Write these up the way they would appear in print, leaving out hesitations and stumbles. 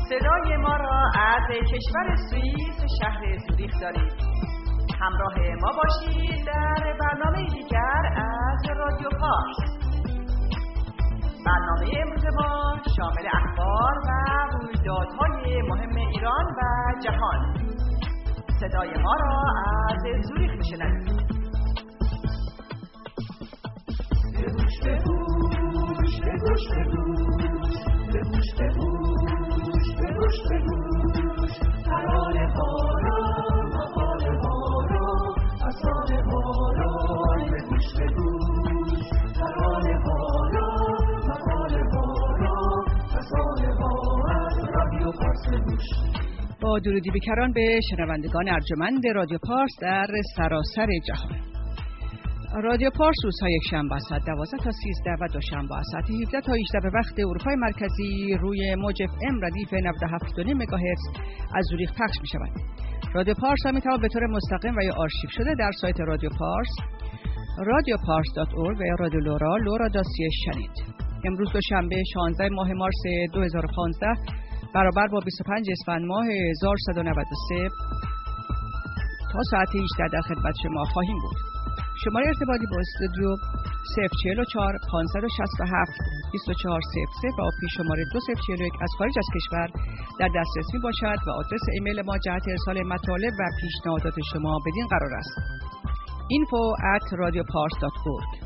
صدای ما را از کشور سوئیس شهر زوریخ دارید. همراه ما باشید در برنامه دیگر از رادیو پارس. برنامه امروز ما شامل اخبار و رویدادهای مهم ایران و جهان. صدای ما را از زوریخ میشنوید. ترانه ها را مقاله ها را افسانه ها را به گوش بگوش. ترانه ها را مقاله ها را افسانه ها از رادیو پارس بگوش. با درودی بیکران به شنوندگان ارجمند رادیو پارس در سراسر جهان. رادیو پارس روزهای یکشنبه ساعت 12 تا 13 و دوشنبه ساعت 17 تا 18 به وقت اروپای مرکزی روی موج FM ردیف 97.9 مگاهرتز از زوریخ پخش می شود. رادیو پارس هم میتواند به طور مستقیم و یا آرشیو شده در سایت رادیو پارس radiopars.org و یا رادیو لورا.ch شنید. امروز دوشنبه 16 ماه مارس 2015 برابر با 25 اسفند ماه 1193 تا ساعت 18 در خدمت شما خواهیم بود. شماره ارتباطی با استودیو 044 567 2400 و پیش شماره 2041 از خارج از کشور در دسترس می باشد و آدرس ایمیل ما جهت ارسال مطالب و پیشنهادات شما بدین قرار است: info@radiopars.org.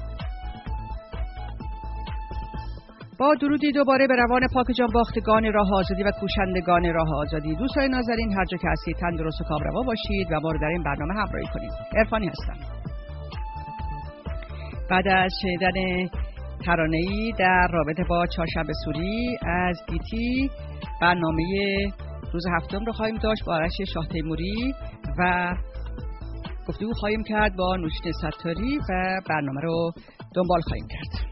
با درودی دوباره به روان پاک جان باختگان راه آزادی و کوشندگان راه آزادی. دوستان نازنین، هر جا که هستید تندرست و کامروا باشید و ما رو در این برنامه همراهی کنید. عرفانی هستم. بعد از شنیدن ترانه‌ای در رابطه با چهارشنبه سوری از گیتی، برنامه روز هفتم رو خواهیم داشت با آرش شاه تیموری و گفتگو خواهیم کرد با نوشین ستاری و برنامه رو دنبال خواهیم کرد.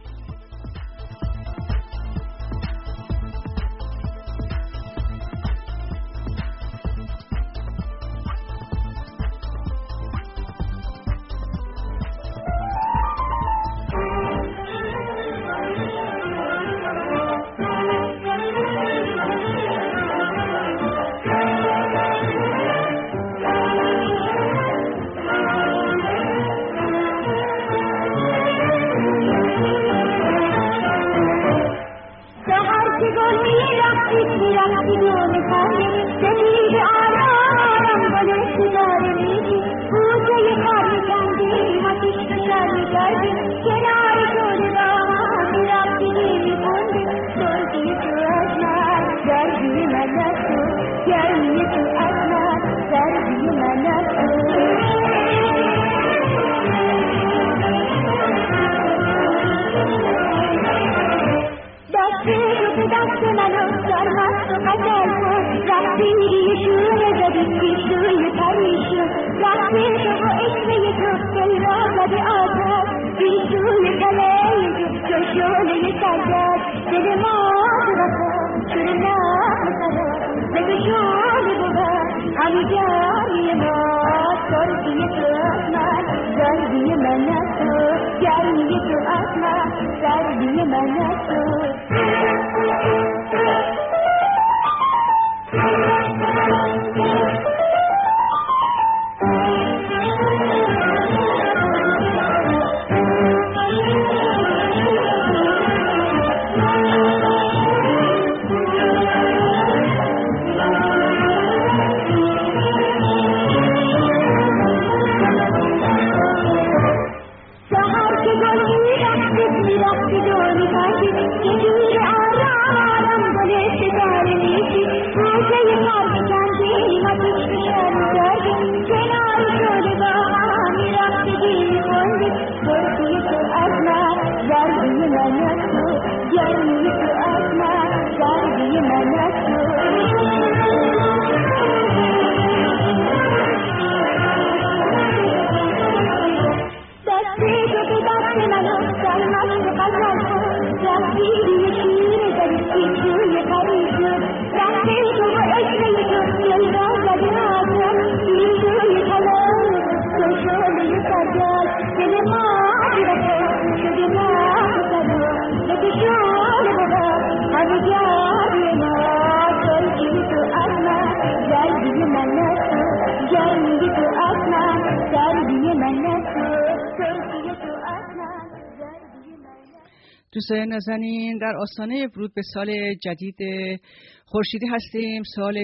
دوستان نازنین، در آستانه ورود به سال جدید خورشیدی هستیم، سال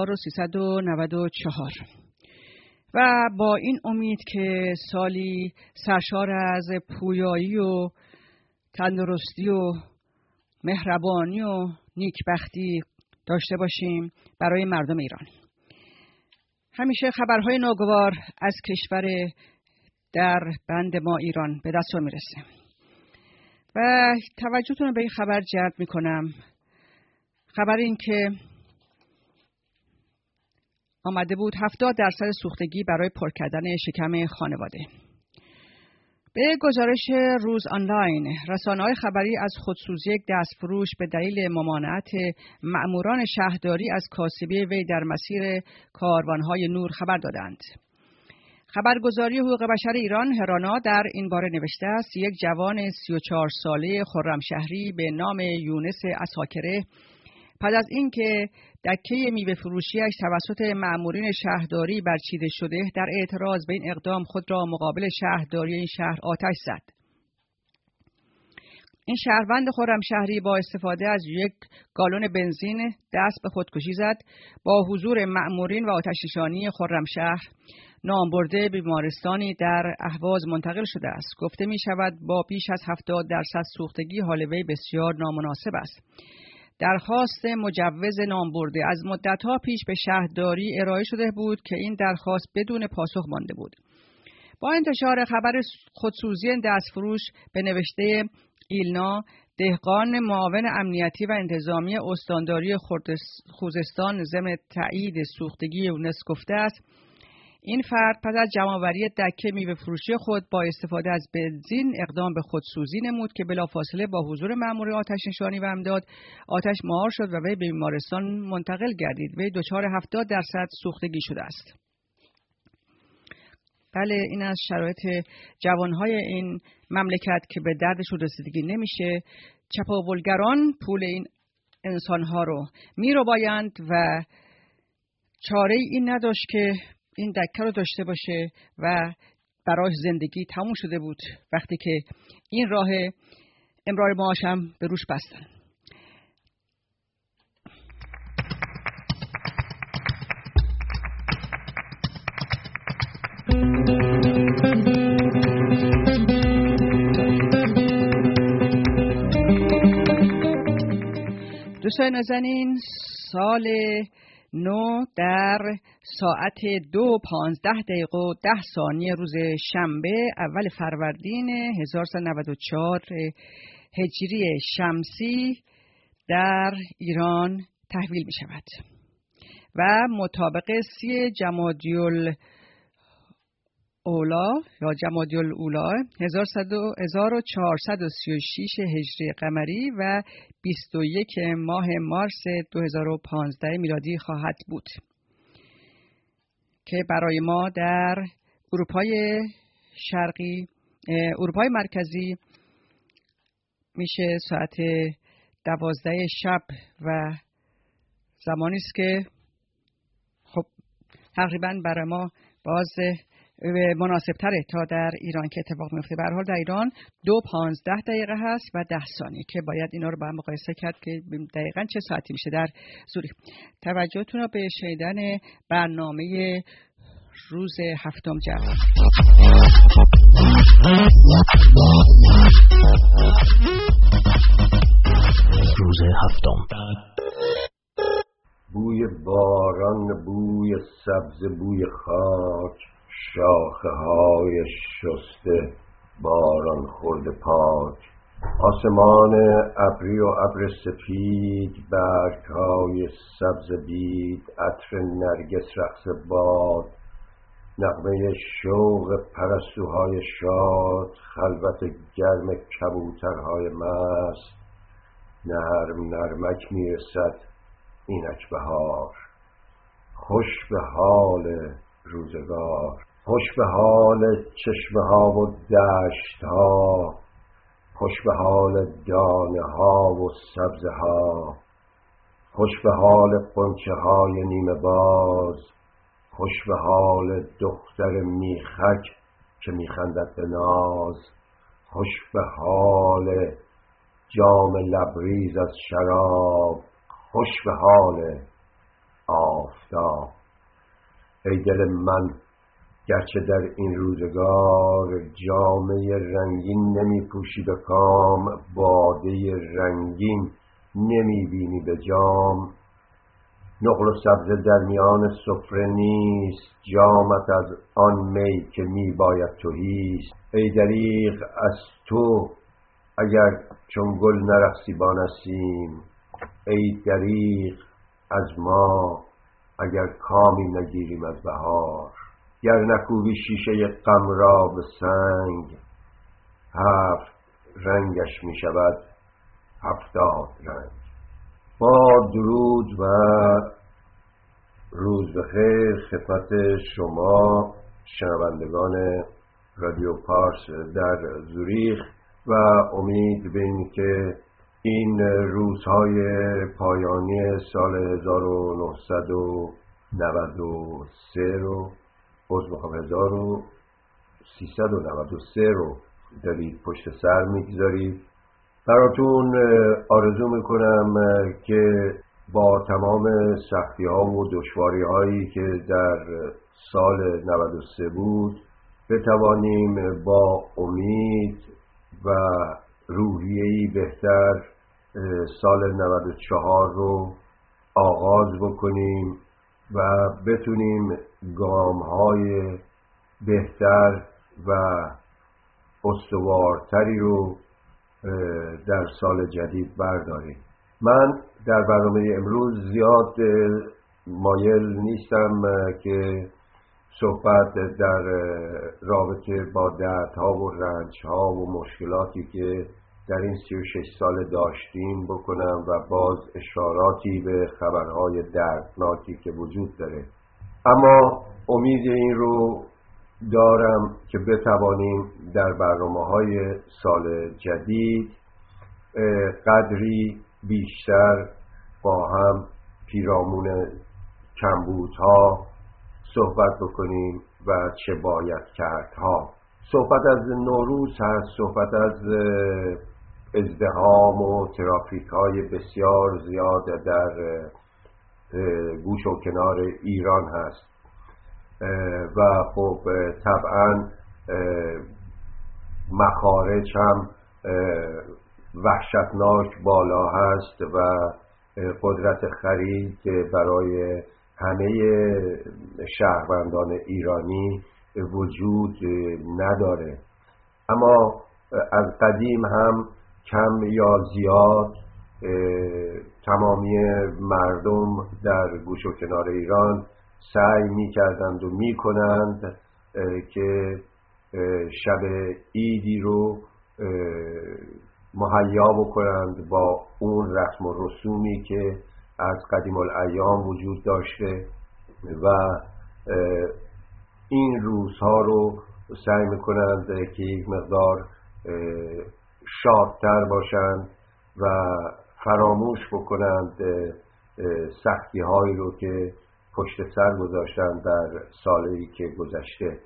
1394 و با این امید که سالی سرشار از پویایی و تندرستی و مهربانی و نیکبختی داشته باشیم برای مردم ایران. همیشه خبرهای ناگوار از کشور در بند ما ایران به دست میرسه و توجهتون رو به این خبر جلب میکنم. خبر این که آمده بود 70% سوختگی برای پر کردن شکم خانواده. به گزارش روز آنلاین، رسانه‌های خبری از خودسوزی دستفروش به دلیل ممانعت مأموران شهرداری از کاسبی وی در مسیر کاروانهای نور خبر دادند. خبرگزاری حقوق بشر ایران هرانا در این باره نوشته است: یک جوان 34 ساله خرمشهری به نام یونس عساکره پس از اینکه دکه میوه فروشیش توسط مأمورین شهرداری برچیده شده، در اعتراض به این اقدام خود را مقابل شهرداری این شهر آتش زد. این شهروند خرمشهری با استفاده از یک گالون بنزین دست به خودکشی زد. با حضور مأمورین و آتش‌نشانی خرمشهر نامبرده بیمارستانی در اهواز منتقل شده است. گفته می شود با بیش از 70% سوختگی حال وی بسیار نامناسب است. درخواست مجوز نامبرده از مدت‌ها پیش به شهرداری ارائه شده بود که این درخواست بدون پاسخ مانده بود. با انتشار خبر خودسوزی دستفروش به نوشته ایلنا، دهقان معاون امنیتی و انتظامی استانداری خوزستان ضمن تایید سوختگی یونس گفته است: این فرد پس از جمع‌آوری دکه میوه فروشی خود با استفاده از بنزین اقدام به خودسوزی نمود که بلافاصله با حضور مأمور آتش‌نشانی و امداد آتش مهار شد و وی به بیمارستان منتقل گردید. وی دچار 70% سوختگی شده است. بله، این از شرایط جوانهای این مملکت که به دردشون رسیدگی نمیشه. چپاولگران پول این انسانها رو می‌ربایند و چاره این نداشت که این دکه رو داشته باشه و برای زندگی تموم شده بود وقتی که این راه امرار معاش هم به روش بستن. دوستان نازنین، سال نو در ساعت 2:15:10 روز شنبه اول فروردین 1394 هجری شمسی در ایران تحویل می شود و مطابق 30 جمادی الاولی یا جمادی الاولی 1436 هجری قمری و 21 ماه مارس 2015 میلادی خواهد بود که برای ما در اروپای شرقی، اروپای مرکزی میشه ساعت 12 شب و زمانی است که خب تقریبا برای ما باز مناسب تره تا در ایران که اتفاق میفته. به هر حال در ایران 2:15 هست و 10 ثانیه که باید اینا رو با هم مقایسه کرد که دقیقاً چه ساعتی میشه در زوریخ. توجهتون رو به شنیدن برنامه روز هفتم جلب. روز هفتم. بوی باران، بوی سبز، بوی خاک، شاخه های شسته، باران خورده پاک، آسمان ابری و ابر سپید، برگ های سبز بید، عطر نرگس رقص باد، نغمه شوق پرستوهای شاد، خلوت گرم کبوترهای مست، نرم نرمک میرسد اینک بهار، خوش به حال روزگار، خوش به حال چشمه ها و دشت ها، خوش به حال دانه ها و سبزه ها، خوش به حال غنچه های نیمه باز، خوش به حال دختر میخک که میخندد به ناز، خوش به حال جام لبریز از شراب خوش به حال آفتاب. ای دل من گرچه در این روزگار جامه رنگین نمی پوشی به کام، باده رنگین نمی بینی به جام، نقل و سبزه در میان سفره نیست، جامت از آن می که می باید تهیست. ای دریغ از تو اگر چون گل نرقصی با نسیم، ای دریغ از ما اگر کامی نگیریم از بهار. گر نکوبی شیشه غم را به سنگ، هفت رنگش می شود 70 رنگ. با درود و روز بخیر خدمت شما شنوندگان رادیو پارس در زوریخ و امید به این که این روزهای پایانی سال 1993 رو 1393 رو دارید پشت سر میگذارید. براتون آرزو میکنم که با تمام سختی ها و دشواری هایی که در سال 93 بود بتوانیم با امید و روحیه‌ای بهتر سال 94 رو آغاز بکنیم و بتونیم گام‌های بهتر و استوارتری رو در سال جدید برداریم. من در برنامه امروز زیاد مایل نیستم که صحبت در رابطه با دردها و رنجها و مشکلاتی که در این 36 سال داشتیم بکنم و باز اشاراتی به خبرهای دردناکی که وجود داره، اما امید این رو دارم که بتوانیم در برنامه‌های سال جدید قدری بیشتر با هم پیرامون کمبودها صحبت بکنیم و چه باید کردها. صحبت از نوروز هست، صحبت از ازدحام و ترافیک های بسیار زیاد در گوش و کنار ایران هست و خب طبعا مخارج هم وحشتناک بالا هست و قدرت خرید برای همه شهروندان ایرانی وجود نداره. اما از قدیم هم کم یا زیاد تمامی مردم در گوش و کنار ایران سعی می کردند و می کنند که شب عیدی رو مهیا بکنند با اون رسم و رسومی که از قدیم الایام وجود داشته و این روزها رو سعی میکنند که یک مقدار شادتر باشند و فراموش بکنند سختی هایی رو که پشت سر گذاشتند در سالی که گذشته.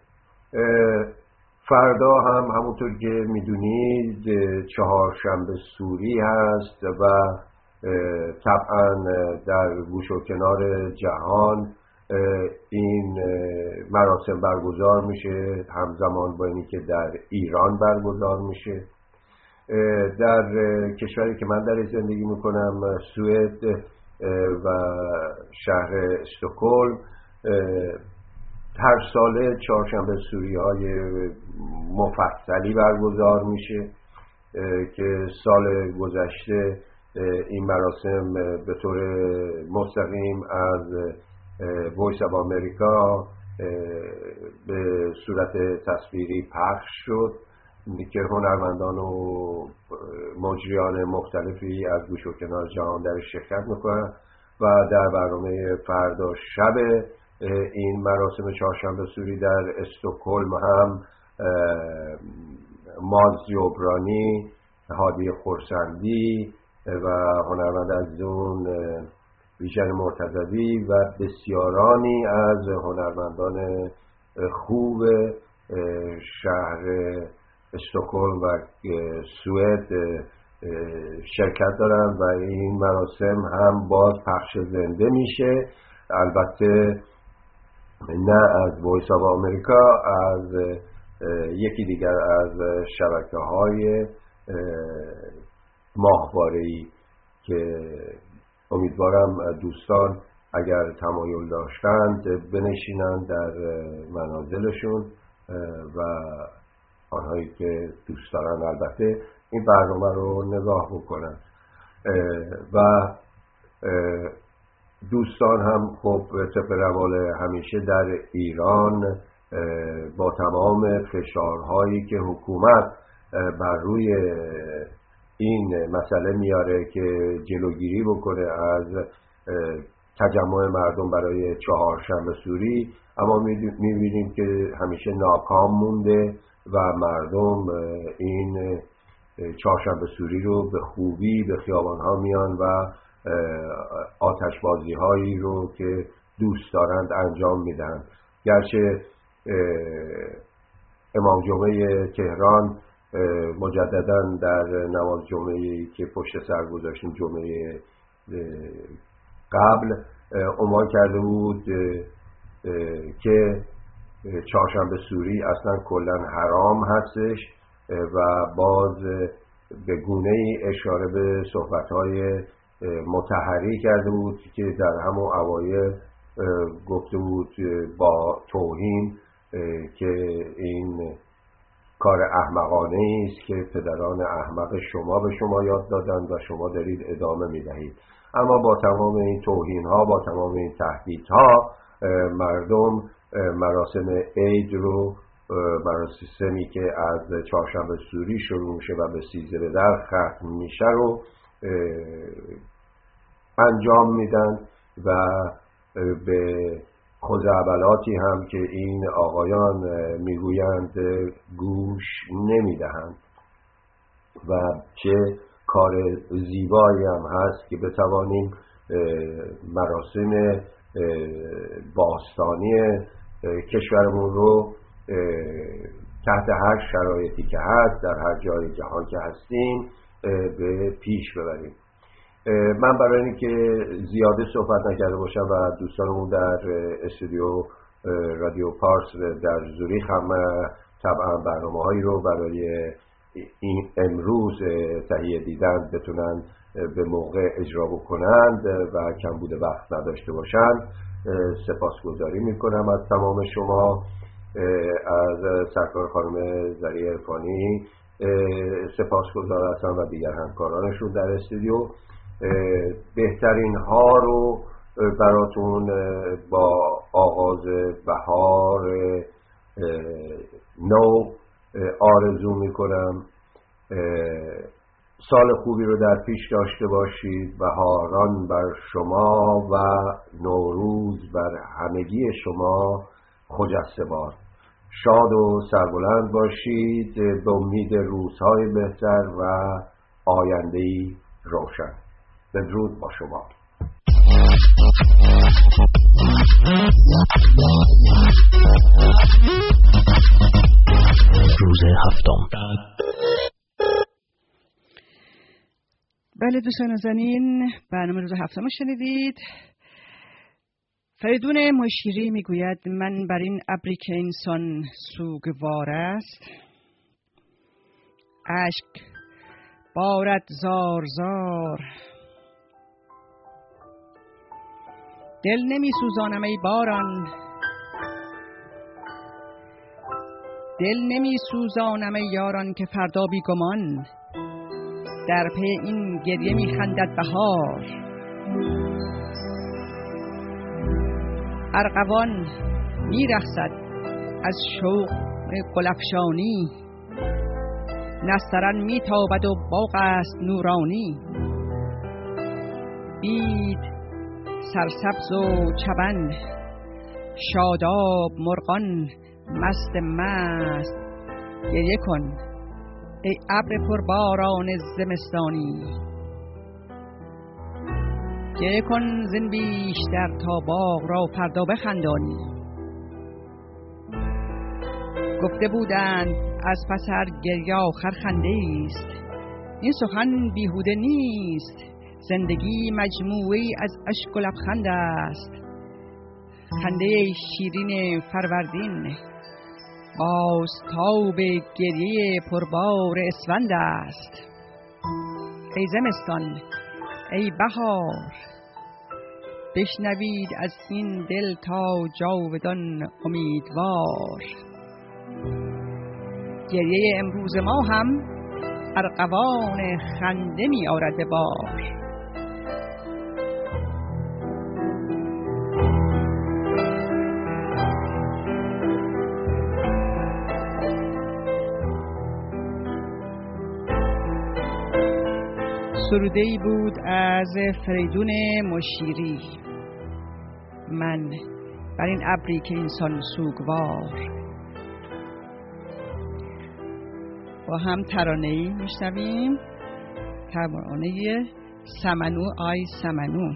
فردا هم همونطور که میدونید چهارشنبه سوری هست و طبعا در گوش و کنار جهان این مراسم برگزار میشه همزمان با اینی که در ایران برگزار میشه. در کشوری که من در زندگی میکنم سوئد و شهر استکهلم هر ساله چهارشنبه سوری های مفصلی برگزار میشه که سال گذشته این مراسم به طور مستقیم از وایس آف امریکا به صورت تصویری پخش شد که هنرمندان و مجریان مختلفی از گوش و کنار جهان در شرکت میکنن و در برنامه فردا شب این مراسم چهارشنبه سوری در استکهلم هم ماز جبرانی، هادی خورسندی و هنرمند از اون ویژن مرتضوی و بسیارانی از هنرمندان خوب شهر استکهلم و سوئد شرکت دارن و این مراسم هم باز پخش زنده میشه، البته نه از وایس آف آمریکا، از یکی دیگر از شبکه‌های ماهواره‌ای که امیدوارم دوستان اگر تمایل داشتند بنشینند در منازلشون و آنهایی که دوست دارن البته این برنامه رو نگاه بکنن و دوستان هم خب طبق روال همیشه در ایران با تمام فشارهایی که حکومت بر روی این مسئله میاره که جلوگیری بکنه از تجمع مردم برای چهارشنبه سوری، اما میبینیم که همیشه ناکام مونده و مردم این چهارشنبه سوری رو به خوبی به خیابان‌ها میان و آتشبازی هایی رو که دوست دارند انجام میدن. گرچه امام جمعه تهران مجددا در نماز جمعه‌ای که پشت سر گذاشتیم جمعه قبل عنوان کرده بود که چهارشنبه سوری اصلا کلا حرام هستش و باز به گونه‌ای اشاره به صحبت‌های مطهری کرده بود که در همون اوایل گفته بود با توهین که این کار احمقانه است که پدران احمق شما به شما یاد دادند و شما دارید ادامه میدهید. اما با تمام این توهین ها، با تمام این تهدیدها، مردم مراسم عید رو، مراسمی که از چهارشنبه سوری شروع میشه و به 13 در ختم میشه رو انجام میدن و به خزعبلاتی هم که این آقایان میگویند گوش نمیدهند و چه کار زیبایی هم هست که بتوانیم مراسم باستانی کشورمون رو تحت هر شرایطی که هست در هر جای جهان که هستیم به پیش ببریم. من برای اینکه زیاده صحبت نکرده باشم و دوستانمون در استودیو رادیو پارس در زوریخ هم طبعا برنامه‌هایی رو برای این امروز تهیه دیدن بتونن به موقع اجرا بکنند و کمبود وقت نداشته باشند، سپاسگزاری میکنم از تمام شما. از سرکار خانم زریع عرفانی سپاسگزار هستم و دیگر همکارانشون در استودیو. بهترین ها رو براتون با آغاز بهار نو آرزو میکنم. سال خوبی رو در پیش داشته باشید، بهاران بر شما و نوروز بر همگی شما خجسته باد. شاد و سربلند باشید به امید روزهای بهتر و آینده‌ای روشن. بدرود با شما. روز هفتم. بله دوستان نازنین، برنامه روز هفتم شنیدید. فریدون مشیری میگوید من بر این ابری که انسان سوگوار است، اشک بارد زار زار. دل نمی سوزانم ای باران، دل نمی سوزانم ای یاران که فردا بی گمان در پی این گریه می خندد بهار. ارغوان می رقصد از شوق گلفشانی، نسترن می تابد و باغ است نورانی. بید سرسبز و چمن شاداب مرغان مست مست. گریه کن ای ابر پرباران زمستانی، گریه کن زین بیشتر تا باغ را فردا بخندانی. گفته بودند از پس هر گریه آخر خنده است، این سخن بیهوده نیست، زندگی مجموعی از اشک و لبخند است. خنده شیرین فروردین بازتاب گریه پربار اسفند است. ای زمستان، ای بهار، بشنوید از این دل تا جاودان امیدوار. گریه امروز ما هم ارغوان خنده می آرد به بار. سروده‌ای بود از فریدون مشیری. من بر این ابری که اینسان سوگوار. با هم ترانه‌ای میشنویم، ترانه سمنو آی سمنو.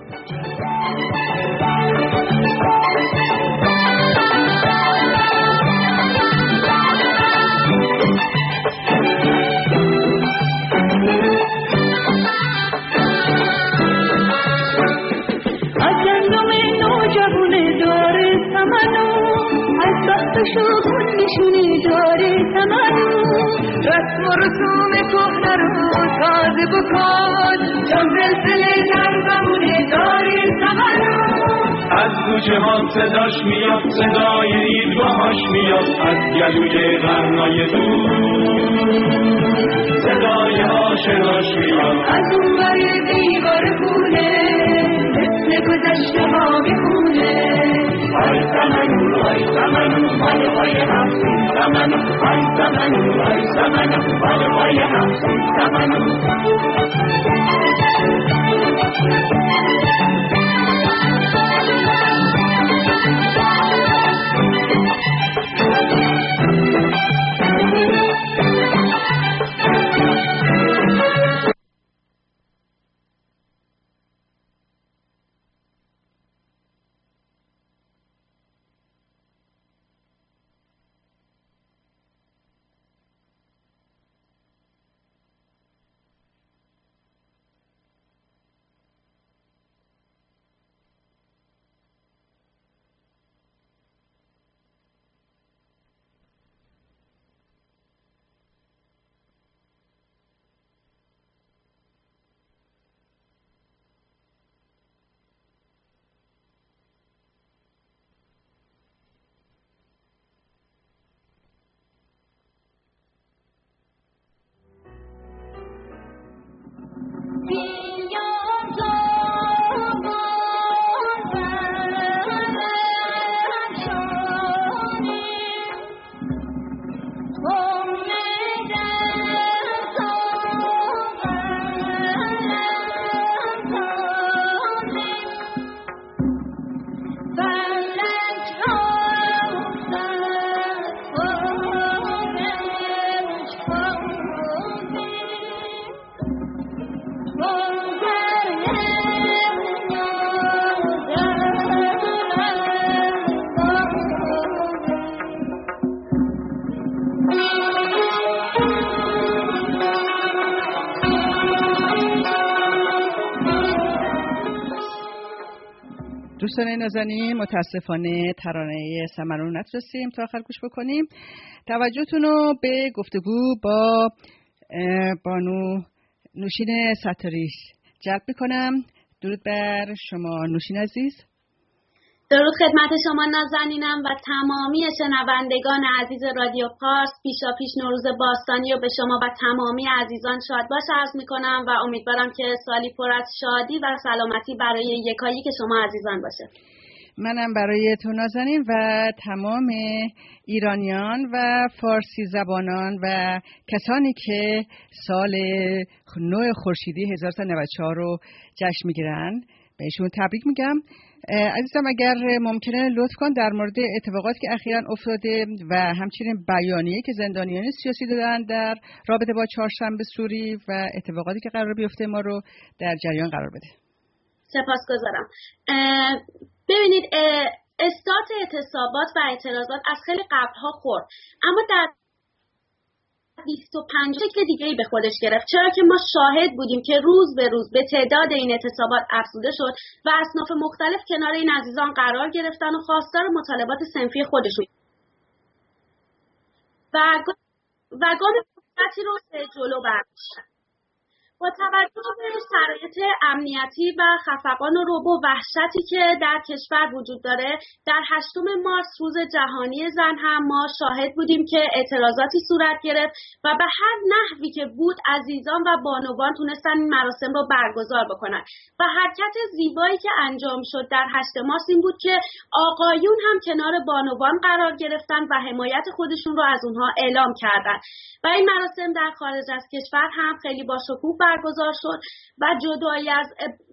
شوخون نشونی داره سمنو، رسم و رسوم کهنه رو تازه بکن، چون زلزله نرزمونه داره سمنو. از تو جهان صداش میاد، صدای عید باهاش میاد، از گلوی غرنای دور صدای آشناش میاد، از اون بر دیوار خونه مثل گذشته ها میخونه. آی سمنو آی سمنو مال پای همسون سمنو، آی سمنو آی سمنو مال پای همسون سمنو. دوستان نازنین، متاسفانه ترانه سمنو نتونستیم تا آخر گوش بکنیم. توجهتون رو به گفتگو با بانو نوشین ستاری جلب میکنم. درود بر شما نوشین عزیز. درود خدمت شما نازنینم و تمامی شنوندگان عزیز رادیو پارس. پیشاپیش نوروز باستانی رو به شما و تمامی عزیزان شاد باش عرض میکنم و امیدوارم که سالی پر از شادی و سلامتی برای یکایی که شما عزیزان باشه. منم برای تو نازنین و تمام ایرانیان و فارسی زبانان و کسانی که سال نو خورشیدی 1394 رو جشن میگیرن بهشون تبریک میگم. عزیزم اگر ممکنه لطف کن در مورد اتفاقاتی که اخیراً افتاده و همچنین بیانیه‌ای که زندانیان سیاسی دادن در رابطه با چهارشنبه سوری و اتفاقاتی که قرار بیفته ما رو در جریان قرار بده. سپاسگزارم. ببینید استارت اعتصابات و اعتراضات از خیلی قبل‌ها خورد، اما در 25 شکل دیگه‌ای به خودش گرفت، چرا که ما شاهد بودیم که روز به روز به تعداد این اعتصابات افزوده شد و اصناف مختلف کنار این عزیزان قرار گرفتن و خواستار مطالبات صنفی خودشون و گام فرصتی رو به جلو برداشتن. با توجه به شرایط امنیتی و خفقان و رعب و وحشتی که در کشور وجود داره، در 8 مارس روز جهانی زن هم ما شاهد بودیم که اعتراضاتی صورت گرفت و به هر نحوی که بود عزیزان و بانوان تونستن این مراسم رو برگزار بکنن و حرکت زیبایی که انجام شد در 8 مارس این بود که آقایون هم کنار بانوان قرار گرفتن و حمایت خودشون رو از اونها اعلام کردن و این مراسم در خارج از کشور هم خیلی با شکوه برگزار شد و جدای از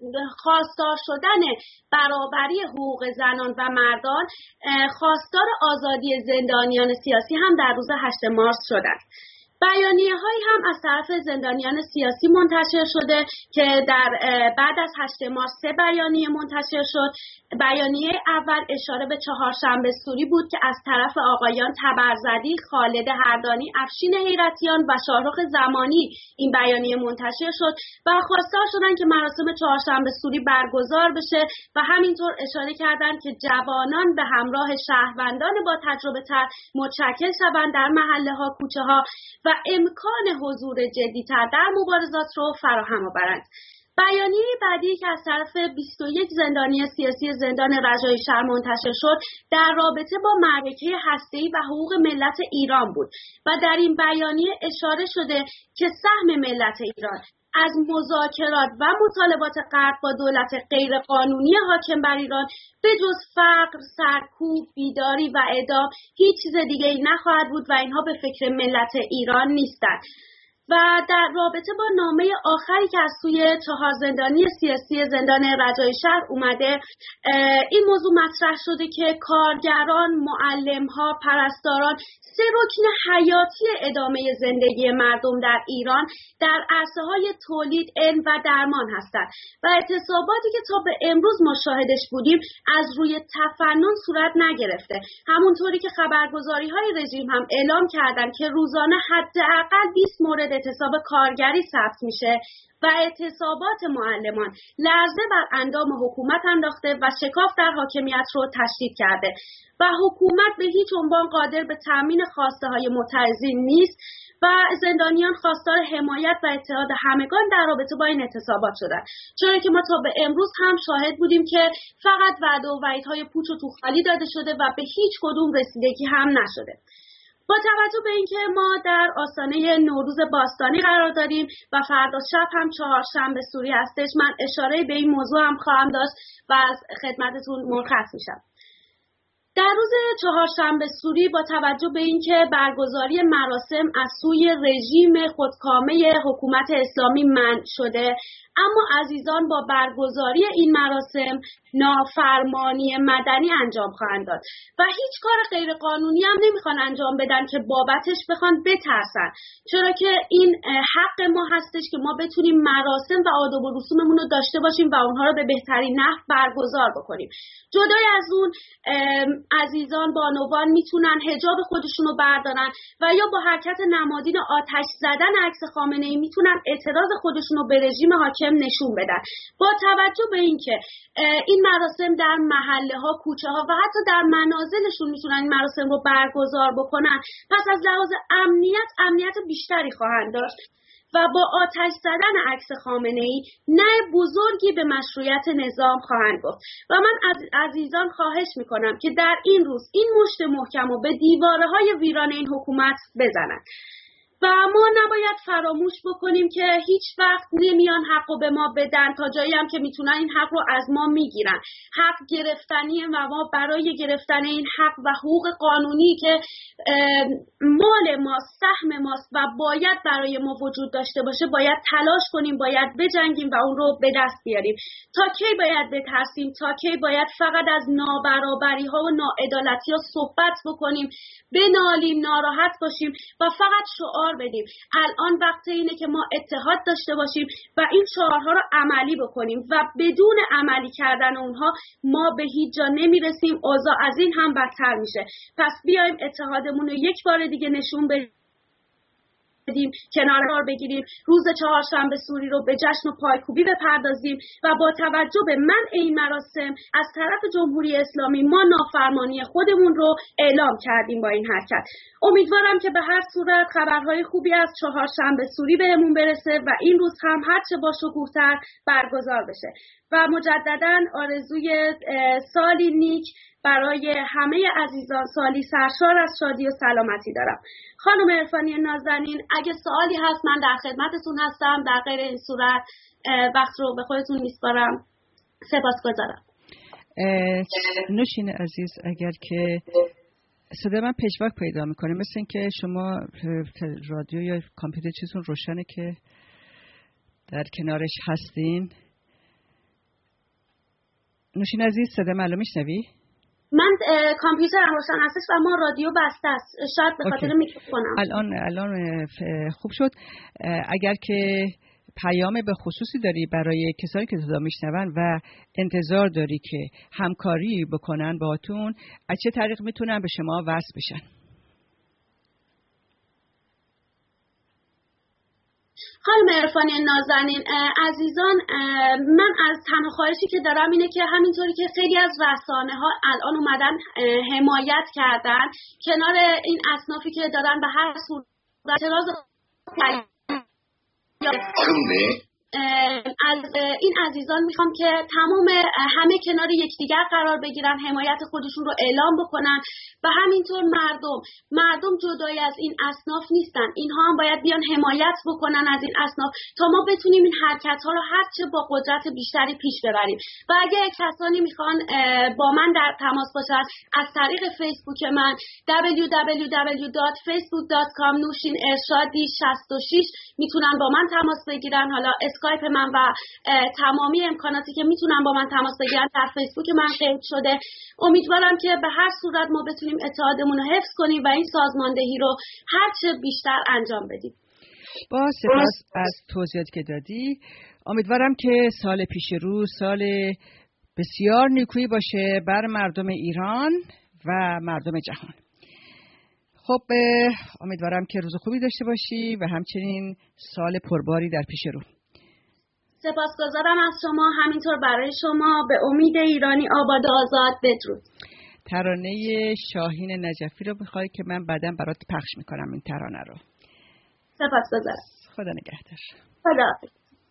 خواستار شدن برابری حقوق زنان و مردان، خواستار آزادی زندانیان سیاسی هم در روز 8 مارس شدند. بیانیه‌هایی هم از طرف زندانیان سیاسی منتشر شده که در بعد از 8 مارس 3 بیانیه منتشر شد. بیانیه اول اشاره به چهارشنبه سوری بود که از طرف آقایان تبرزدی، خالد هردانی، افشین حیرتیان و شاهرخ زمانی این بیانیه منتشر شد و خواستار شدن که مراسم چهارشنبه سوری برگزار بشه و همینطور اشاره کردند که جوانان به همراه شهروندان با تجربه تر متشکل شوند در محله ها، کوچه ها و امکان حضور جدی‌تر در مبارزات رو فراهم آورند. بیانیه بعدی که از طرف 21 زندانی سیاسی زندان رجایی شهر منتشر شد در رابطه با معرکه هسته‌ای و حقوق ملت ایران بود و در این بیانیه اشاره شده که سهم ملت ایران از مذاکرات و مطالبات غرب با دولت غیرقانونی حاکم بر ایران به جز فقر، سرکوب، بیداری و اعدام هیچ چیز دیگه‌ای نخواهد بود و اینها به فکر ملت ایران نیستند. و در رابطه با نامه آخری که از سوی 4 زندانی سیاسی زندان رجایی شهر اومده، این موضوع مطرح شده که کارگران، معلم‌ها، پرستاران 3 رکن حیاتی ادامه زندگی مردم در ایران در عرصه‌های تولید، علم و درمان هستند و اعتصاباتی که تا به امروز ما شاهدش بودیم از روی تفنن صورت نگرفته. همونطوری که خبرگزاری‌های رژیم هم اعلام کردند که روزانه حداقل 20 مورد اعتصاب کارگری ثبت میشه و اعتصابات معلمان لرزه بر اندام حکومت انداخته و شکاف در حاکمیت رو تشدید کرده و حکومت به هیچ عنوان قادر به تامین خواسته های معترضین نیست و زندانیان خواستار حمایت و اتحاد همگان در رابطه با این اعتصابات شدن، چرا که ما تا به امروز هم شاهد بودیم که فقط وعده و وعیدهای پوچ و توخالی داده شده و به هیچ کدوم رسیدگی هم نشده. با توجه به اینکه ما در آستانه نوروز باستانی قرار داریم و فردا شب هم چهارشنبه سوری هستش، من اشاره به این موضوع هم خواهم داشت و از خدمتتون مرخص میشم. در روز چهارشنبه سوری با توجه به اینکه برگزاری مراسم از سوی رژیم خودکامه حکومت اسلامی منع شده، اما عزیزان با برگزاری این مراسم نافرمانی مدنی انجام خواهند داد و هیچ کار غیر قانونی هم نمیخوان انجام بدن که بابتش بخوان بترسن، چرا که این حق ما هستش که ما بتونیم مراسم و آداب و رسوممون رو داشته باشیم و اونها رو به بهترین نحو برگزار بکنیم. جدای از اون عزیزان بانوان میتونن حجاب خودشون رو بردارن و یا با حرکت نمادین آتش زدن عکس خامنه‌ای میتونن اعتراض خودشون رو به رژیم حاکم نشون بدن. با توجه به اینکه این مراسم در محله ها، کوچه ها و حتی در منازلشون میتونن این مراسم رو برگزار بکنن، پس از لحاظ امنیت بیشتری خواهند داشت و با آتش زدن عکس خامنه‌ای نه بزرگی به مشروعیت نظام خواهند گفت و من از عزیزان خواهش میکنم که در این روز این مشت محکم رو به دیوارهای ویران این حکومت بزنن و ما نباید فراموش بکنیم که هیچ وقت نمیان حقو به ما بدن تا جایی هم که میتونن این حق رو از ما میگیرن. حق گرفتنیه و ما برای گرفتن این حق و حقوق قانونی که مال ماست، سهم ماست و باید برای ما وجود داشته باشه باید تلاش کنیم، باید بجنگیم و اون رو به دست بیاریم. تا کی باید بترسیم؟ تا کی باید فقط از نابرابری ها و ناعدالتی ها صحبت بکنیم، بنالیم، ناراحت باشیم و فقط شعار بدیم؟ الان وقت اینه که ما اتحاد داشته باشیم و این شعارها رو عملی بکنیم و بدون عملی کردن اونها ما به هیچ جا نمیرسیم، اوضاع از این هم بدتر میشه. پس بیایم اتحادمون رو یک بار دیگه نشون بدیم بدیم، کنار کار بگیریم، روز چهارشنبه سوری رو به جشن و پایکوبی بپردازیم و با توجه به منع این مراسم از طرف جمهوری اسلامی ما نافرمانی خودمون رو اعلام کردیم با این حرکت. امیدوارم که به هر صورت خبرهای خوبی از چهارشنبه سوری بهمون برسه و این روز هم هرچه با شکوه‌تر برگزار بشه و مجدداً آرزوی سالی نیک برای همه عزیزان، سالی سرشار از شادی و سلامتی دارم. خانم عرفانی نازنین، اگه سوالی هست من در خدمتتون هستم. در غیر این صورت وقت رو به خودتون میسپارم. سپاسگزارم. نوشین عزیز، اگر که صدای من پیشواک پیدا میکنه، مثل این که شما رادیو یا کامپیوتر چیزون روشنه که در کنارش هستین. نوشین عزیز، صدای من الان میشنوی؟ من کامپیوترم روشن هستش و ما رادیو بسته است، شاید به خاطر میکروفونم. الان خوب شد. اگر که پیام به خصوصی داری برای کسانی که صدا میشنون و انتظار داری که همکاری بکنن باهاتون، از چه طریق میتونن به شما وصل بشن؟ خانم عرفانی نازنین عزیزان، من از تنها خواهشی که دارم اینه که همینطوری که خیلی از رسانه‌ها الان اومدن حمایت کردن کنار این اصنافی که دارن به هر صورت اعتراض از این عزیزان میخوام که تمام همه کنار یکدیگر قرار بگیرن، حمایت خودشون رو اعلام بکنن و همینطور مردم جدای از این اصناف نیستن، اینها هم باید بیان حمایت بکنن از این اصناف تا ما بتونیم این حرکت ها رو هرچه با قدرت بیشتری پیش ببریم. و اگه کسانی میخوان با من در تماس باشن، از طریق فیسبوک من www.facebook.com نوشین ارشادی 66 میتونن با من تماس بگیرن. حالا اسکایپ من و تمامی امکاناتی که میتونن با من تماس بگیرن در فیسبوک من قید شده. امیدوارم که به هر صورت ما بتونیم اتحادمون رو حفظ کنیم و این سازماندهی رو هرچه بیشتر انجام بدیم. با سپاس از توضیحاتی که دادی. امیدوارم که سال پیش رو سال بسیار نیکویی باشه بر مردم ایران و مردم جهان. خب امیدوارم که روز خوبی داشته باشی و همچنین سال پرباری در پیش رو. سپاسگزارم از شما، همینطور برای شما. به امید ایرانی آباد و آزاد. بدرود. ترانه شاهین نجفی رو بخوای که من بعداً برات پخش میکنم این ترانه رو. سپاسگزارم. خدا نگهدار. خداحافظ.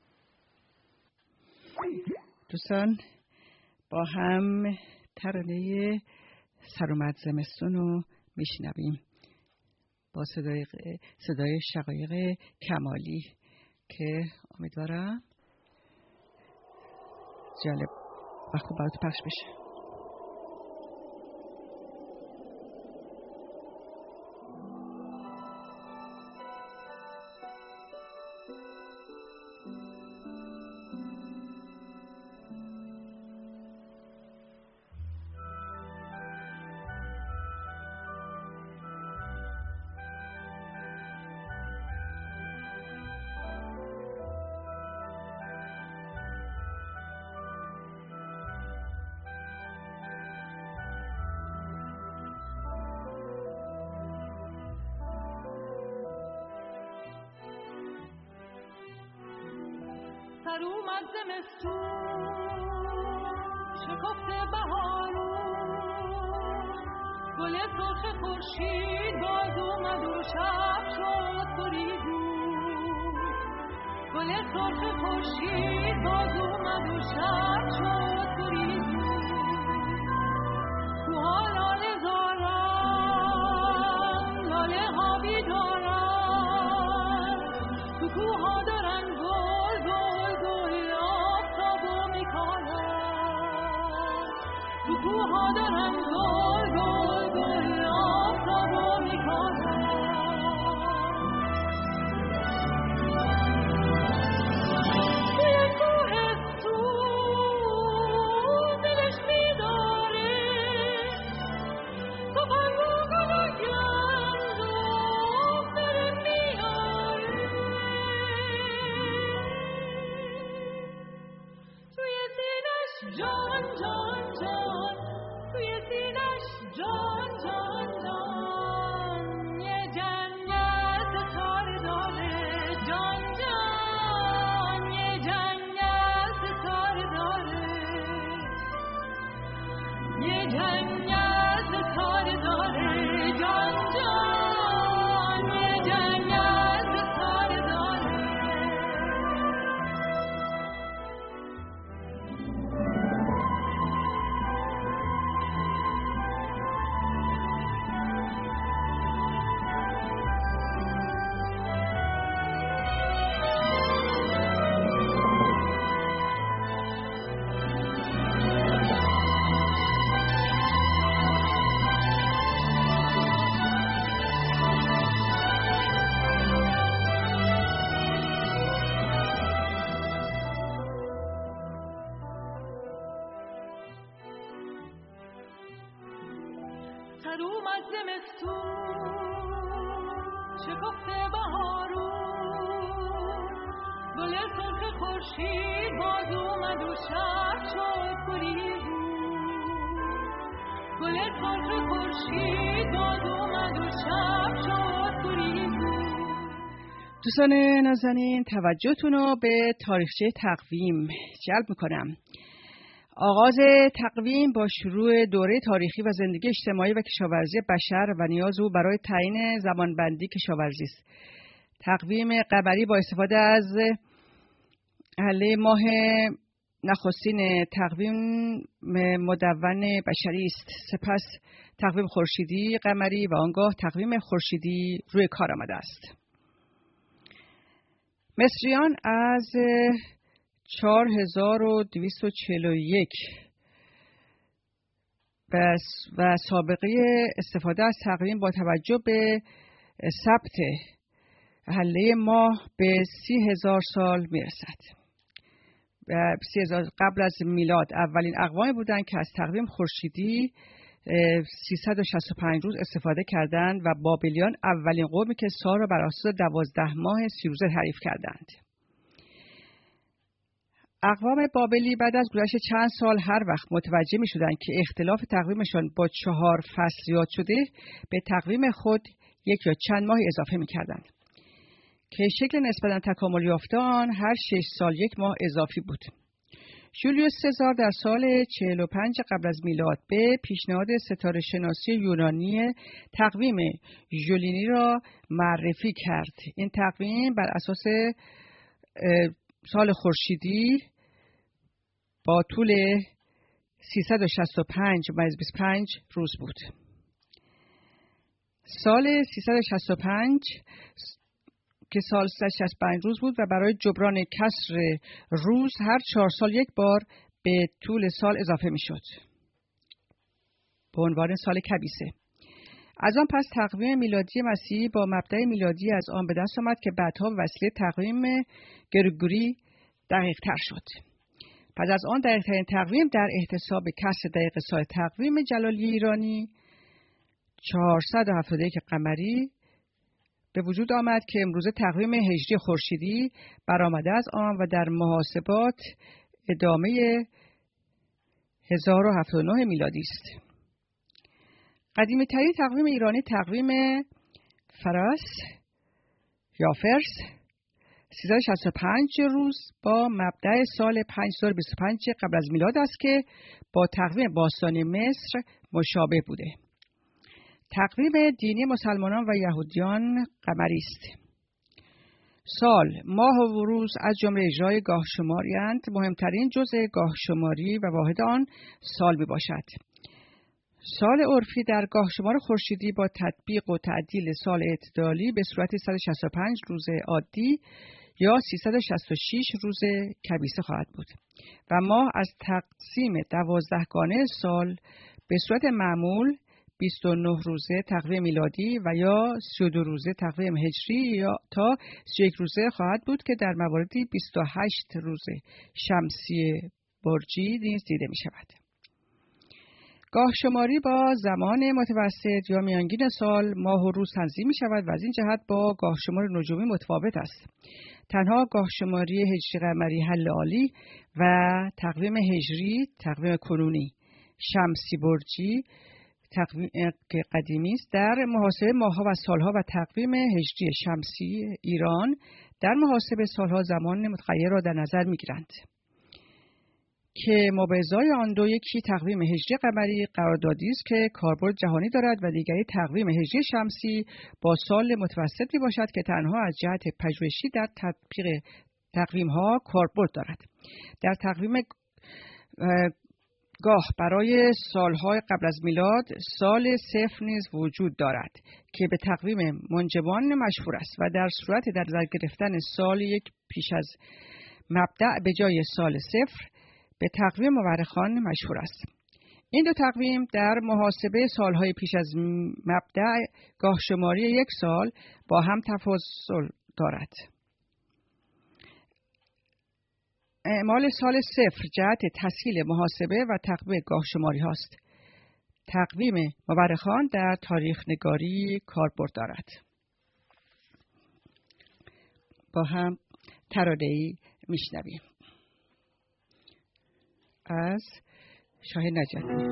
دوستان با هم ترانه سر اومد زمستون رو میشنویم با صدای شقایق کمالی که امیدوارم جالب و خوب برات پخش بشه. سر اومد زمستون شکفته بهارون، گل سرخ خورشید باز اومد و شب شد گریزون. گل سرخ خورشید باز اومد و شب شد گریزون. کوها لاله زارن، لاله ها بیدارن، تو کوها دارن کوها دارن گل گل گل آفتابو میکنن. توی کوهستون دلش میداره تفنگ و گل و گندم داره میاره. توی سینش جان جان جان، توی سینش جان جان جان، یه جنگل ستاره داره. دوستان نازنین توجهتون رو به تاریخچه تقویم جلب میکنم. آغاز تقویم با شروع دوره تاریخی و زندگی اجتماعی و کشاورزی بشر و نیاز او برای تعیین زمانبندی کشاورزی است. تقویم قمری با استفاده از هله ماه نخستین تقویم مدون بشری است. سپس تقویم خورشیدی قمری و آنگاه تقویم خورشیدی روی کار آمده است. مصریان از 4241 و سابقه استفاده از تقویم با توجه به ثبت هله ماه به 30,000 سال میرسد. 30,000 قبل از میلاد اولین اقوامی بودند که از تقویم خورشیدی 365 روز استفاده کردند و بابلیان اولین قومی که سال را بر اساس 12 ماه 30 روزه تعریف کردند. اقوام بابلی بعد از گذشت چند سال هر وقت متوجه می شدند که اختلاف تقویمشان با 4 فصل زیاد شده، به تقویم خود یک یا چند ماه اضافه می کردند که شکل نسبتاً تکامل یافته آن هر 6 سال یک ماه اضافی بود. جولیوس سزار در سال 45 قبل از میلاد به پیشنهاد ستاره شناسی یونانی تقویم ژولینی را معرفی کرد. این تقویم بر اساس سال خورشیدی با طول 365 + 25 روز بود. سال 365 که سال 365 روز بود و برای جبران کسر روز هر 4 سال یک بار به طول سال اضافه می شد به عنوان سال کبیسه. از آن پس تقویم میلادی مسیحی با مبدأ میلادی از آن به دست آمد که بعدها به وسیله تقویم گریگوری دقیق تر شد. پس از آن دقیق ترین تقویم در احتساب کسر دقیق سال تقویم جلالی ایرانی 471 قمری به وجود آمد که امروزه تقویم هجری خورشیدی برآمده از آن و در محاسبات ادامه 1079 میلادی است. قدیمی ترین تقویم ایرانی تقویم فراس یا فرس 365 روز با مبدأ سال 5025 قبل از میلاد است که با تقویم باستانی مصر مشابه بوده. تقویم دینی مسلمانان و یهودیان قمری است. سال، ماه و روز از جمله اجرای گاه شماری‌اند. مهمترین جزء گاه شماری و واحد آن سال می باشد. سال عرفی در گاه شمار خورشیدی با تطبیق و تعدیل سال اعتدالی به صورت 165 روز عادی یا 366 روز کبیسه خواهد بود و ماه از تقسیم 12 گانه سال به صورت معمول 29 روزه تقویم میلادی و یا 32 روزه تقویم هجری یا تا 31 روزه خواهد بود که در مواردی 28 روزه شمسی برجی نیز دیده می شود. گاه شماری با زمان متوسط یا میانگین سال ماه و روز تنظیم می شود و از این جهت با گاه شمار نجومی متفاوت است. تنها گاه شماری هجری قمری حل عالی و تقویم هجری تقویم کنونی شمسی برجی تقویم قدیمی است در محاسبه ماه‌ها و سال‌ها و تقویم هجری شمسی ایران در محاسبه سال‌ها زمان متغیر را در نظر می‌گیرند که مابعضای آن دو یکی تقویم هجری قمری قراردادی است که کاربرد جهانی دارد و دیگری تقویم هجری شمسی با سال متوسطی باشد که تنها از جهت پژوهشی در تطبیق تقویم ها کاربرد دارد. در تقویم گاه برای سالهای قبل از میلاد سال صفر نیز وجود دارد که به تقویم منجمان مشهور است و در صورت در نظر گرفتن سال یک پیش از مبدأ به جای سال صفر به تقویم مورخان مشهور است. این دو تقویم در محاسبه سالهای پیش از مبدأ گاه شماری یک سال با هم تفاضل دارد. اعمال سال صفر جهت تسهیل محاسبه و تقویم گاه شماری هاست. تقویم مورخان در تاریخ نگاری کاربرد دارد. با هم ترانه‌ای میشنویم از شاهین نجفی.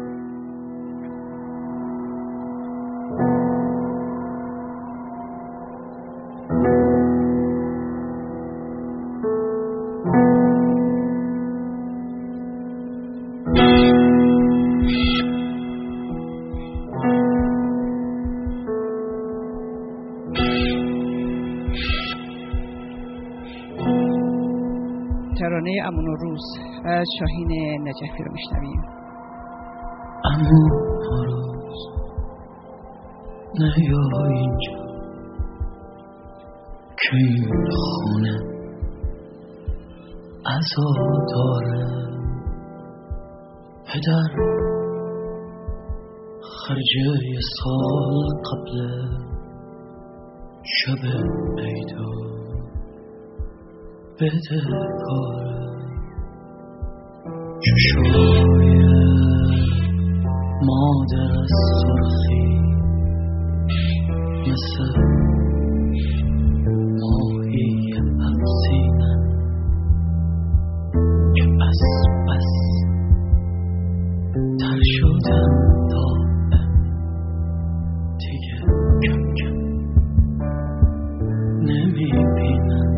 ترانه امون و روز از شاهین نجفی رو میشنویم. امون و روز نیا اینجا که این خونه عزا داره. پدر خرجه سال قبل شب عیدا بده کاره. چشای مادر از سرخی مثل ماهی حبسینن که از بس تر شدن دائم دیگه کم کم نمیبینن.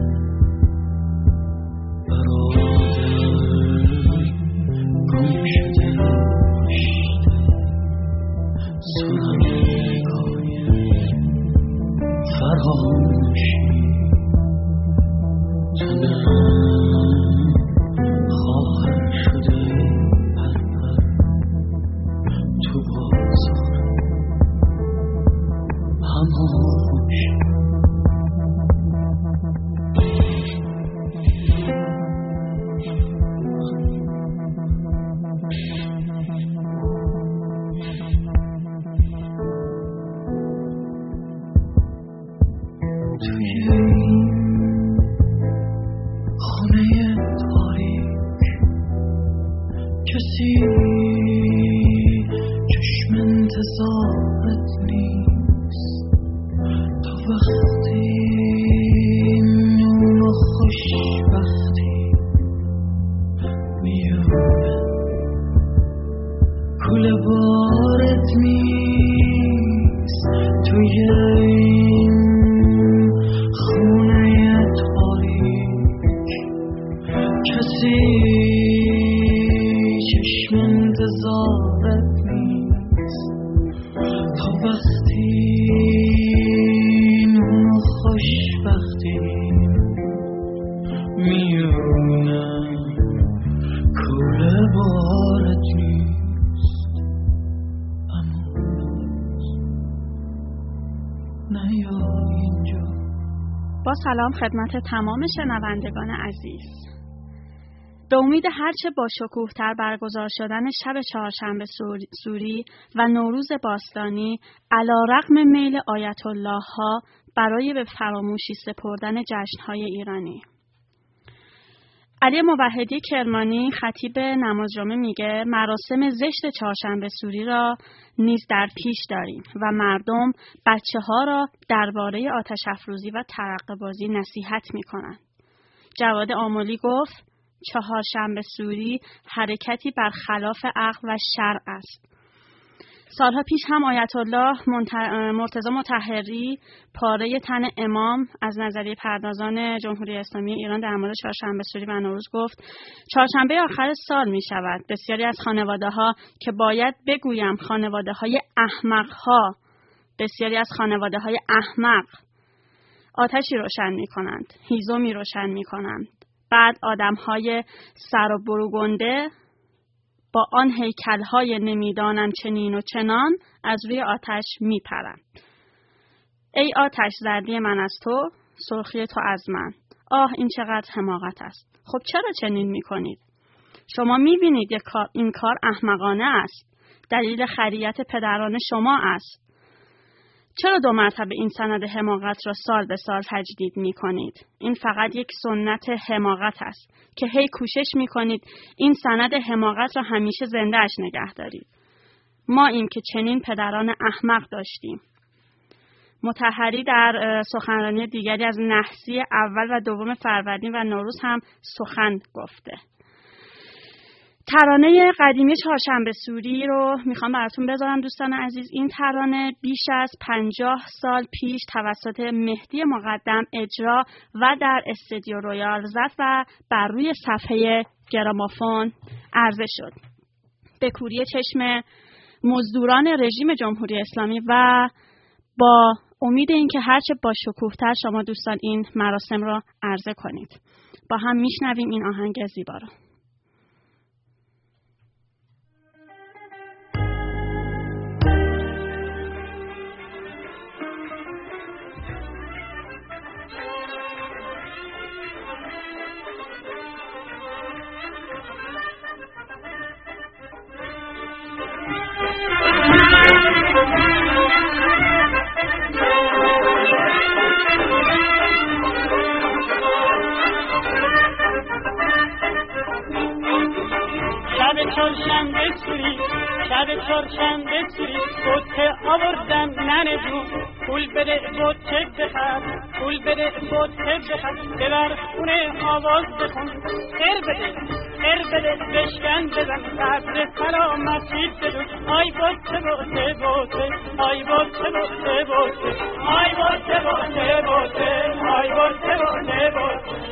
سلام خدمت تمام شنوندگان عزیز. به امید هرچه با شکوه‌تر برگزار شدن شب چهارشنبه سوری و نوروز باستانی علی‌رغم میل آیت الله ها برای به فراموشی سپردن جشن‌های ایرانی. علی موحدی کرمانی خطیب نماز جمعه میگه مراسم زشت چهارشنبه سوری را نیز در پیش داریم و مردم بچه‌ها را درباره آتش افروزی و ترقه بازی نصیحت میکنند. جواد آملی گفت چهارشنبه سوری حرکتی برخلاف عقل و شرع است. سالها پیش هم آیت الله مرتضی مطهری پاره تن امام از نظریه پردازان جمهوری اسلامی ایران در مورد چهارشنبه سوری و نوروز گفت: چهارشنبه آخر سال می شود. بسیاری از خانواده‌ها که باید بگویم خانواده‌های احمق‌ها، بسیاری از خانواده‌های احمق آتشی روشن می‌کنند، هیزمی روشن می‌کنند. بعد آدم‌های سر و بروگنده با آن هیکل‌های نمیدانم چنین و چنان از روی آتش میپرند. ای آتش، زردی من از تو، سرخی تو از من. آه این چقدر حماقت است. خب چرا چنین میکنید؟ شما میبینید این کار احمقانه است. دلیل خریت پدران شما است. چرا 2 مرتبه این سند حماقت را سال به سال تجدید می کنید؟ این فقط یک سنت حماقت است که هی کوشش می کنید این سند حماقت را همیشه زنده‌اش نگه دارید. ما این که چنین پدران احمق داشتیم. مطهری در سخنرانی دیگری از نحسی اول و دوم فروردین و نوروز هم سخن گفته. ترانه قدیمی چهارشنبه سوری رو میخوام براتون بذارم دوستان عزیز. این ترانه بیش از 50 سال پیش توسط مهدی مقدم اجرا و در استودیو رویال زد و بر روی صفحه گرامافون عرضه شد. به کوری چشم مزدوران رژیم جمهوری اسلامی و با امید اینکه هرچه با شکوه‌تر شما دوستان این مراسم را عرضه کنید. با هم میشنویم این آهنگ زیبا را. چهارشنبه سوری بوته آوردم ننه جون، پول بده بوته بخر، پول بده بوته بخر، ببر خونه آواز بخون، خیر بده بشکن بزن، قدر سلامتی بدون. آی بوته بوته بوته، آی بوته بوته بوته، آی بوته بوته بوته، آی بوته بوته بوته.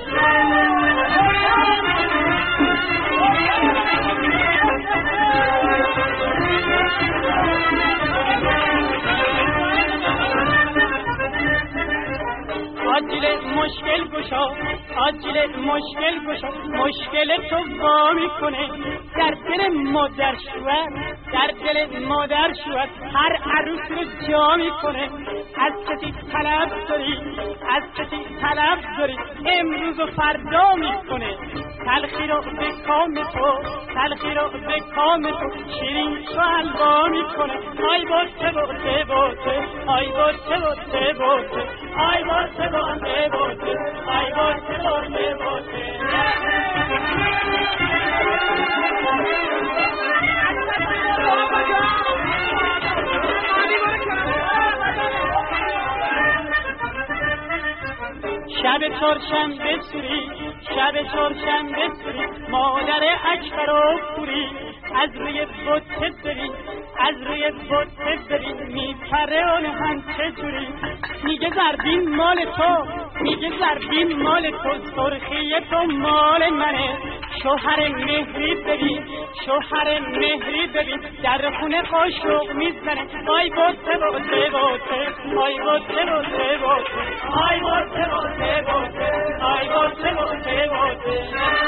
آجیل مشکل گشا، آجیل مشکل گشا، مشکل تو وا میکنه در دل مادر شوهر، در دل مادر شوهر هر عروس رو جا میکنه. از کسی طلب داری، از کسی طلب داری، امروز و فردا میکنه. تلخی رو به کام تو، تلخی رو به کام تو، شیرین شو حلوا میکنه. آی بوته بوته بوته، آی بوته بوته بوته، آی بوته بوته بوته، آی بوته بوته بوته. شب چهارشنبه سوری، شب چهارشنبه سوری، مادر اکبر و پوری از روی بوته برین، از روی بوته برین، میپره اون هم چجوری. میگه زردین مال تو، میگه زردین مال تو، سرخی تو مال منه. شوهر مهری ببین، شوهر مهری ببین، در خونه قاشق میزنه. آی بوته بوته بوته، آی بوته بوته بوته، آی بوته بوته بوته، آی بوته بوته بوته.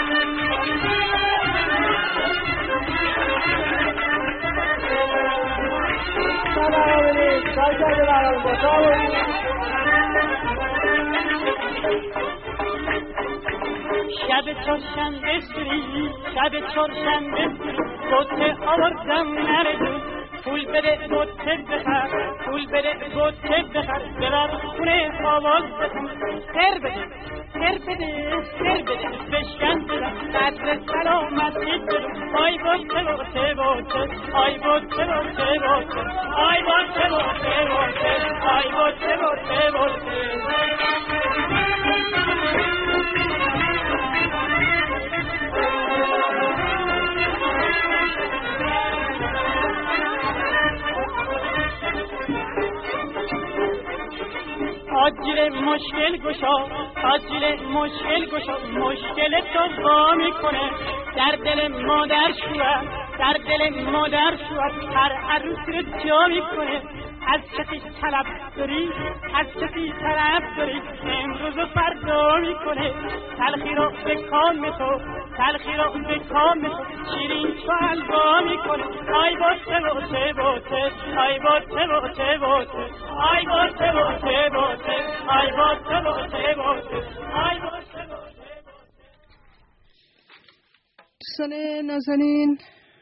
شب چهارشنبه سوری، شب چهارشنبه سوری، بوته آوردم نردون، پول بده بوته بخر، پول بده بوته بخر، ببر خونه آواز بخون. خیر بده، خیر بده، خیر بده، بشکن بزن، قدر سلامتی بدون. آی بوته بوته بوته، آی بوته بوته بوته، آی بوته بوته بوته، آی بوته بوته بوته. آجیل مشکل گشا آجیل مشکل گشا مشکل تو وا میکنه در دل مادر شوهر در دل مادر شوهر هر عروس رو جا میکنه از کسی طلب داری از کسی طلب داری امروز و فردا میکنه تلخی رو به کام تو تلخی رو به کام تو شیرین تو حلوا میکنه آی باته باته باته آی باته باته باته آی باته باته باته آی باته باته باته آی باته باته. دوستان نازنین،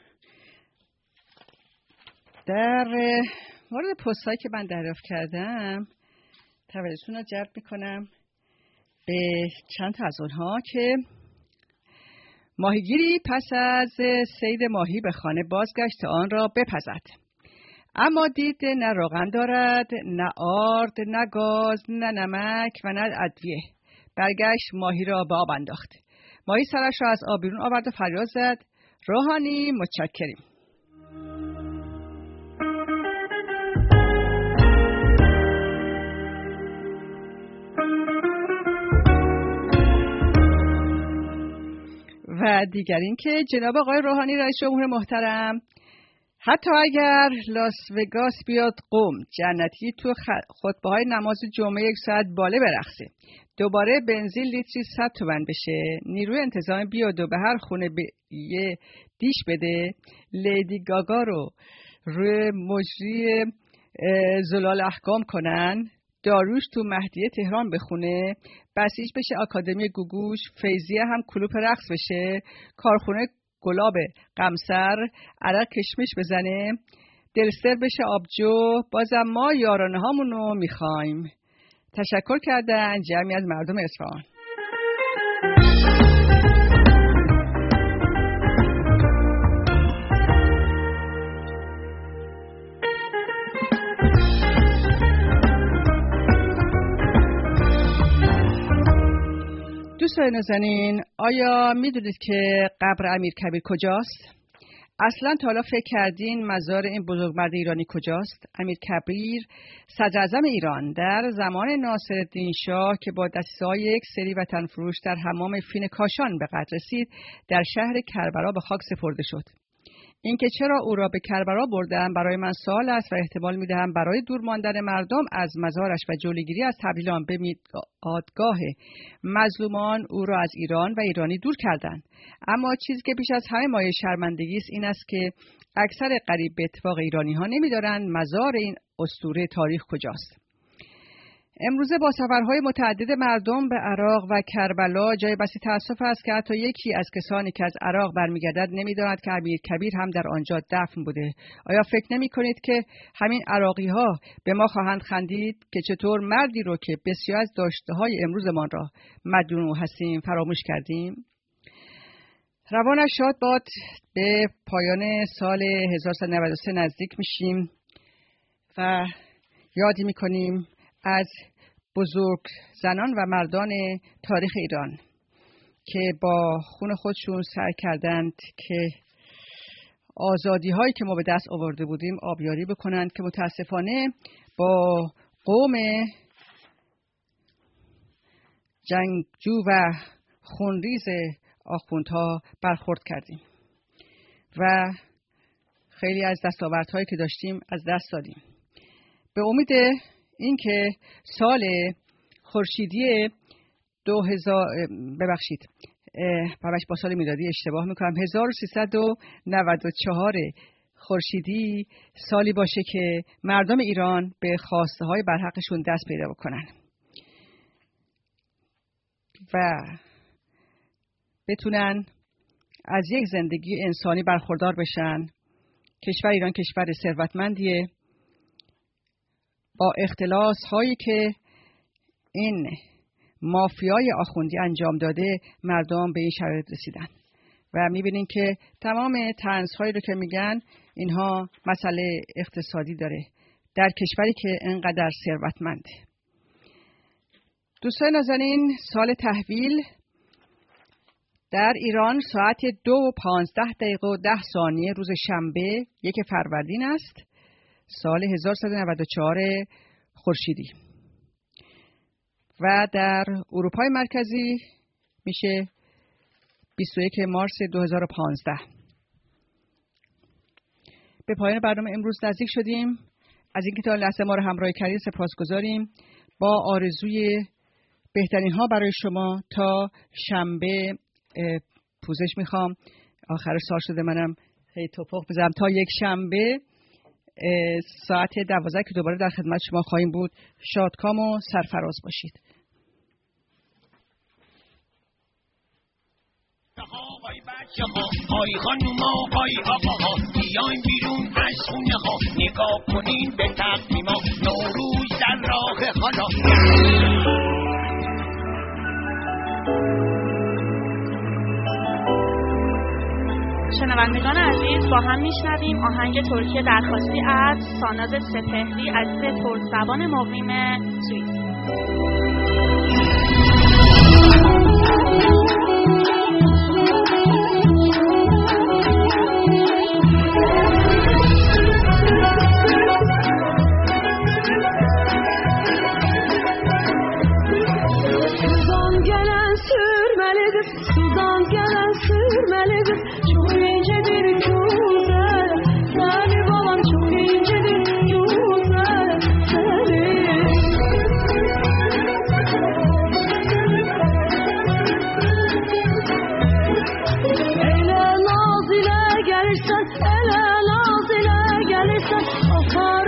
در مورد پستایی که من دریافت کردم توجهتون رو جلب میکنم به چند تا از اونها که ماهیگیری پس از صید ماهی به خانه بازگشت تا آن را بپزد، اما دید نه روغن دارد، نه آرد، نه گاز، نه نمک و نه ادویه. برگشت ماهی را به آب انداخت. ماهی سرش را از آب بیرون آورد و فریاد زد: روحانی متشکریم. و دیگر این که جناب آقای روحانی رئیس جمهور محترم، حتی اگر لاس وگاس بیاد قم جنتی تو خطبه‌های نماز جمعه 1 ساعت باله برقصه، دوباره بنزین لیتری 100 تومن بشه، نیروی انتظامی بیاد و به هر خونه یه دیش بده، لیدی گاگا رو روی مجری زلال احکام کنن، داروش تو مهدیه تهران بخونه، بسیج بشه آکادمی گوگوش، فیضیه هم کلوپ رقص بشه، کارخونه گلاب قمصر عرق کشمش بزنه، دلستر بشه آبجو، بازم ما یارانه هامونو میخوایم. تشکر کردن جمعی از مردم اصفهان. دوستان نازنین، آیا میدونید که قبر امیرکبیر کجاست؟ اصلا تا حالا فکر کردین مزار این بزرگمرد ایرانی کجاست؟ امیرکبیر صدراعظم ایران در زمان ناصرالدین شاه که با دسته‌های یک سری وطن فروش در حمام فین کاشان به قتل رسید، در شهر کربلا به خاک سپرده شد. اینکه چرا او را به کربلا بردم برای من سوال است و احتمال میدهم برای دور ماندن مردم از مزارش و جلوگیری از تبدیل آن به میادگاه مظلومان او را از ایران و ایرانی دور کردند. اما چیزی که بیش از همه مایه شرمندگی است این است که اکثر قریب به اتفاق ایرانی ها نمیدانند مزار این اسطوره تاریخ کجاست. امروزه با سفرهای متعدد مردم به عراق و کربلا جای بسی تأسف است که حتی یکی از کسانی که از عراق برمیگردد نمی‌داند که امیرکبیر هم در آنجا دفن بوده. آیا فکر نمی‌کنید که همین عراقی‌ها به ما خواهند خندید که چطور مردی رو که بسیار از داشته‌های امروزمان را مدیون او هستیم فراموش کردیم؟ روانش شاد باد. به پایان سال 1393 نزدیک میشیم و یادی می‌کنیم از بزرگ زنان و مردان تاریخ ایران که با خون خودشون سعی کردند که آزادی هایی که ما به دست آورده بودیم آبیاری بکنند که متاسفانه با قوم جنگجو و خونریز آخوندها برخورد کردیم و خیلی از دستاوردهایی که داشتیم از دست دادیم. به امید اینکه سال خورشیدی 2000 با سال میلادی اشتباه میکنم 1394 خورشیدی سالی باشه که مردم ایران به خواسته های برحقشون دست پیدا بکنن و بتونن از یک زندگی انسانی برخوردار بشن. کشور ایران کشور ثروتمندیه، با اختلاس هایی که این مافیای آخوندی انجام داده مردم به این شرایط رسیدن و میبینین که تمام طنز هایی رو که میگن اینها مسئله اقتصادی داره در کشوری که اینقدر ثروتمنده. دوستان نازنین، سال تحویل در ایران ساعت 2:15 روز شنبه 1 فروردین است، سال 1394 خورشیدی. و در اروپای مرکزی میشه 21 مارس 2015. به پایان برنامه امروز نزدیک شدیم. از اینکه تا لحظه ما رو همراهی کردید سپاسگزاریم. با آرزوی بهترین ها برای شما تا شنبه. پوزش میخوام، آخر سال شده منم خیلی توپخ بزنم. تا یک شنبه ساعت 12 که دوباره در خدمت شما خواهیم بود. شادکام و سرفراز باشید. آی بچه ها، آی خانوما، آی آقا ها، بیاین بیرون از خونه ها، نگاه کنین به تقویما، نوروز در راه حالا. شنوندگان عزیز، با هم میشنویم آهنگ ترکیه درخواستی از ساناز سپهری عزیز ترک زبان مقیم سوئیس. Ele naz ile gelirsen, ele naz ile gelirsen,